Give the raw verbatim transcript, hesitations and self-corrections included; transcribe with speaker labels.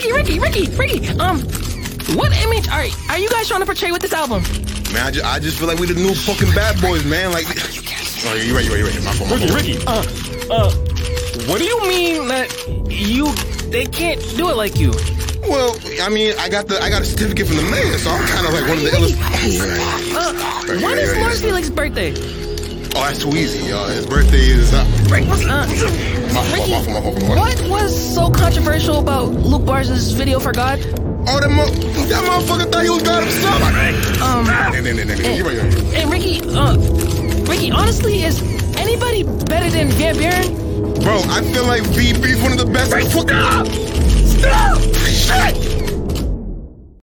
Speaker 1: Ricky, Ricky, Ricky, Ricky. Um, what image are are you guys trying to portray with this album?
Speaker 2: Man, I just, I just feel like we the new fucking bad boys, man. Like, oh, you're right, you're right, you're right. My fault, my
Speaker 1: Ricky,
Speaker 2: fault.
Speaker 1: Ricky. Uh, uh, what do you mean that you they can't do it like you?
Speaker 2: Well, I mean, I got the I got a certificate from the mayor, so I'm kind of like one of the illest.
Speaker 1: Uh, when is Lawrence Felix's birthday?
Speaker 2: Oh, that's too easy, y'all. His birthday is. Uh,
Speaker 1: Rick, what's uh,
Speaker 2: my fault, my fault, my fault, my fault.
Speaker 1: What was so controversial about Luke Barnes' video for God?
Speaker 2: Oh, that, mo- that motherfucker thought he was God himself.
Speaker 1: Um,
Speaker 2: nah, nah, nah, nah, nah.
Speaker 1: and,
Speaker 2: You're right, you're right.
Speaker 1: and Ricky, uh, Ricky, honestly, is anybody better than Van Buren?
Speaker 2: Bro, I feel like V B's one of the best.
Speaker 1: Rick, stop! Stop! Shit!